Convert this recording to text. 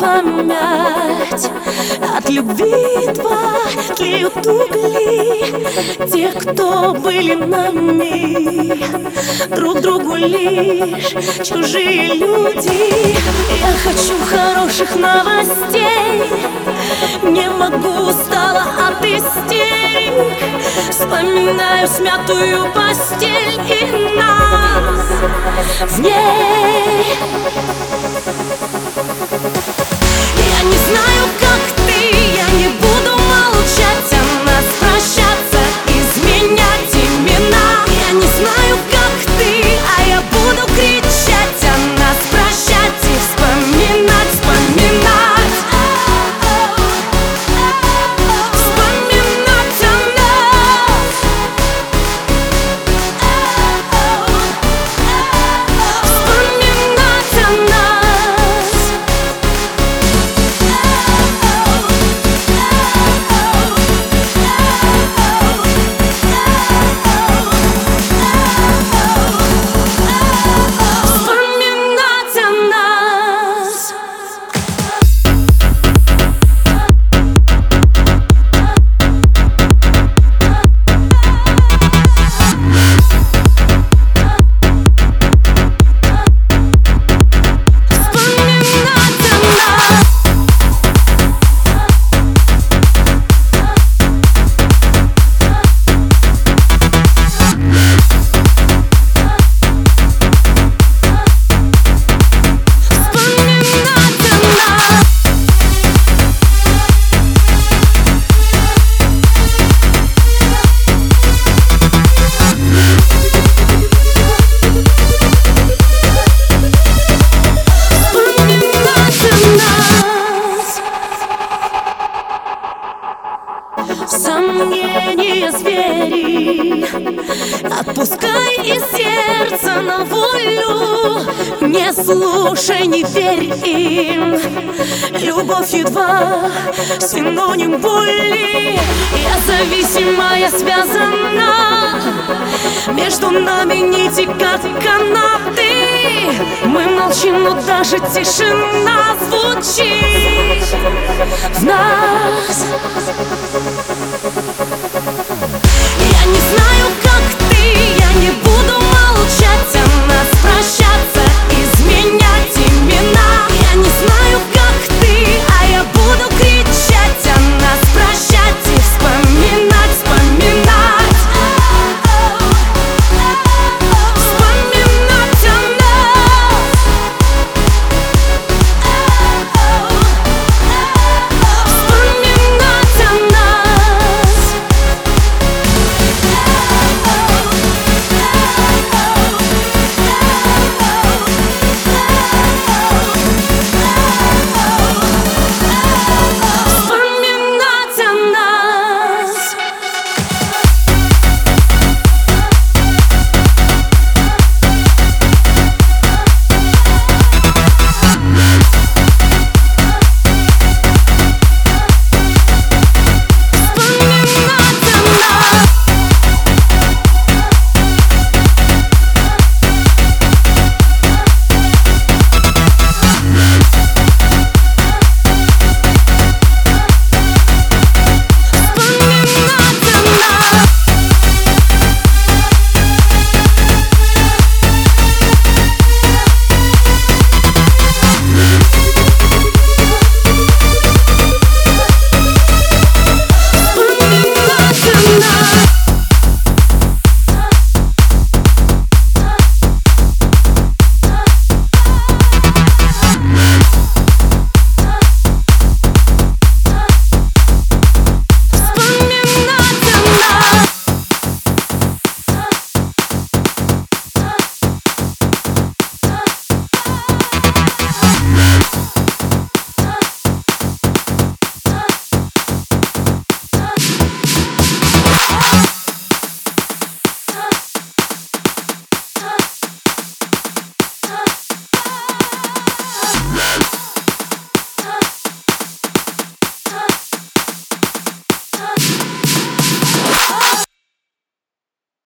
память. От любви тлеют угли тех, кто были нами, друг другу лишь чужие люди. Я хочу хороших новостей, не могу, устала от истерик. Вспоминаю смятую постель и нас в ней. Я не знаю, как ты, я не буду молчать о нас, прощаться, изменять имена. Я не знаю, как ты, а я буду кричать о нас, прощать и вспоминать, вспоминать. Вспоминать о нас. Вспоминать о нас. Вспоминать о нас. Сомнения звери, отпускай из сердца на волю. Не слушай, не верь им, любовь едва синоним боли. Я зависима, я связана, между нами нити как канаты. Мы молчим, но даже тишина звучит в нас.